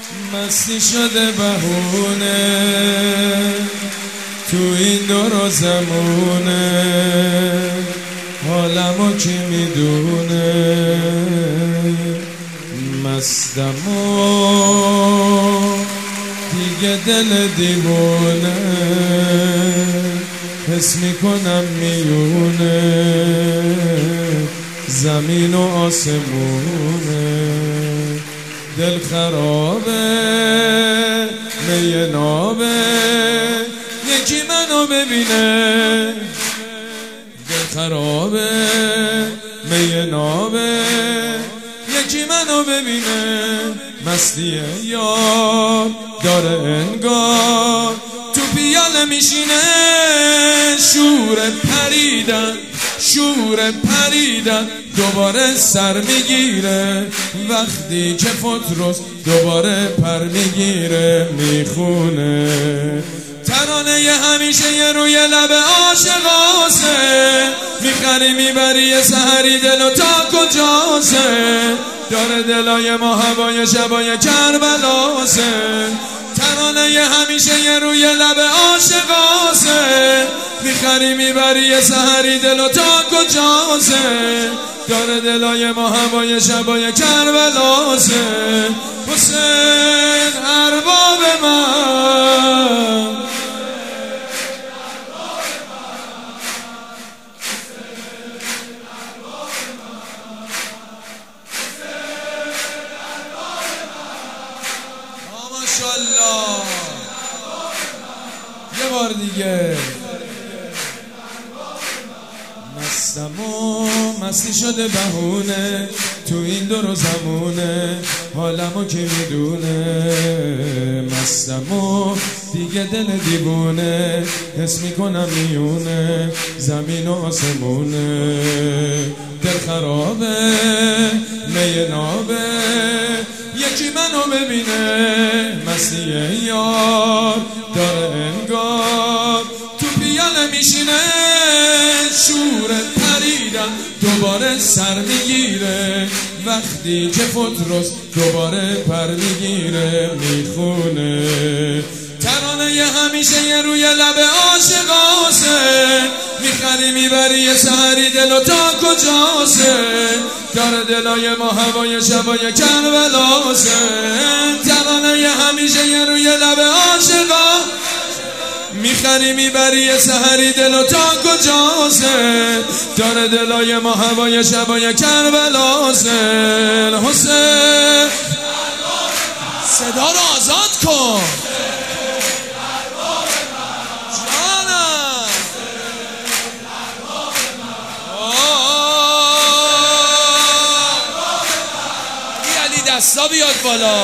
مستی شده بهونه تو این دور و زمونه، حالمو کی میدونه، مستمو دیگه دل دیوونه، حس میکنم میونه زمین و آسمونه، دل خرابه می نابه، یکی منو ببینه، دل خرابه می نابه، یکی منو ببینه، مستی یار داره انگار تو پیاله میشینه، شور پریدن شور پریدن دوباره سر میگیره، وقتی که پتروس دوباره پر میگیره میخونه، ترانه ی همیشه ی روی لب عاشقاسه، میخری میبری یه سحری دلو تا کجاسه، داره دلای ما هوای شبای کربلاسه، ترانه ی همیشه ی روی لب عاشقاسه، میخری میبری یه سحری دلو تا کجاسه، داره دلای ما هوای شبای کربلاسه، حسین ارباب من، ماشاءالله یه بار دیگه، مستمو مستی شده بهونه تو این دور و زمونه، حالمو کی میدونه، مستمو دیگه دل دیوونه، حس میکنم میونه زمین و آسمونه، دل خرابه می نابه، یکی منو ببینه، مستی یار داره انگار تو پیاله میشینه، شور پریدن دوباره سر میگیره، وقتی که پتروس دوباره پر میگیره میخونه، ترانه ی همیشه ی روی لب عاشقاسه، میخری میبری یه سحری دلو تا کجاسه، داره دلای ما هوای شبای کربلاسه، ترانه ی همیشه ی روی لب عاشقا، میخری میبری یه سحری دلو تا کجاسه، داره دلای ما هوای شبای کربلاسه، حسین صدا رو آزاد کن جانم، بی علی دستا بیاد بالا،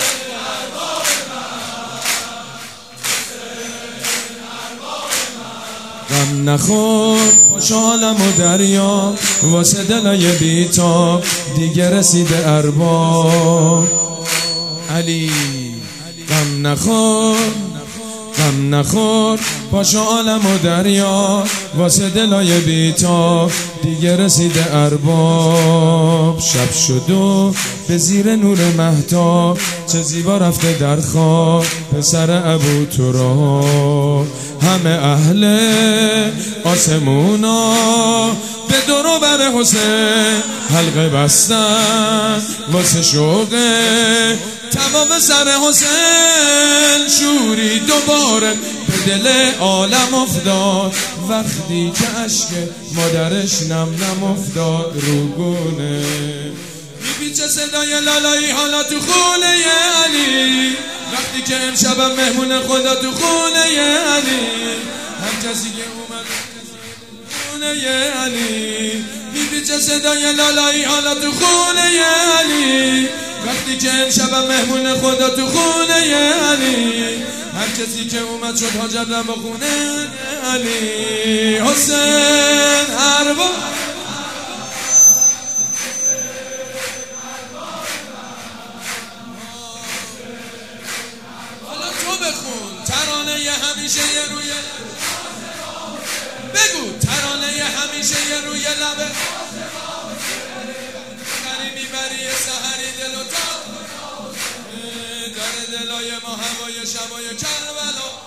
غم نخور باش عالم و دریا، واسه دلای بیتاب دیگه رسیده ارباب، علی غم نخور غم نخور باش عالم و دریا، واسه دلای بیتاب دیگه رسیده ارباب، شب شد و به زیر نور مهتاب، چه زیبا رفته در خواب پسر ابو تراب، همه اهل آسمونا به دور و بر حسین حلقه بستن، واسه شوقه تمام سر حسین، شوری دوباره به دل عالم افتاد، وقتی که عشق مادرش نم نم افتاد روگونه، میپیچه صدای لالایی حالا تو خونه علی، وقتی که امشبم مهمون خدا تو خونه علی، هر کسی که اومد خونه علی، میپیچه صدای لالایی حالا تو خونه علی، وقتی که امشبم مهمون خدا تو خونه علی، هر کسی که اومد شد حاجت رم با خونه علی، حسین ارباب بخون، ترانه ی همیشه ی روی بگو، ترانه ی همیشه ی روی لبه، میبری میبری سحری دل و تا داره دلای ما هوای شبای کربلا.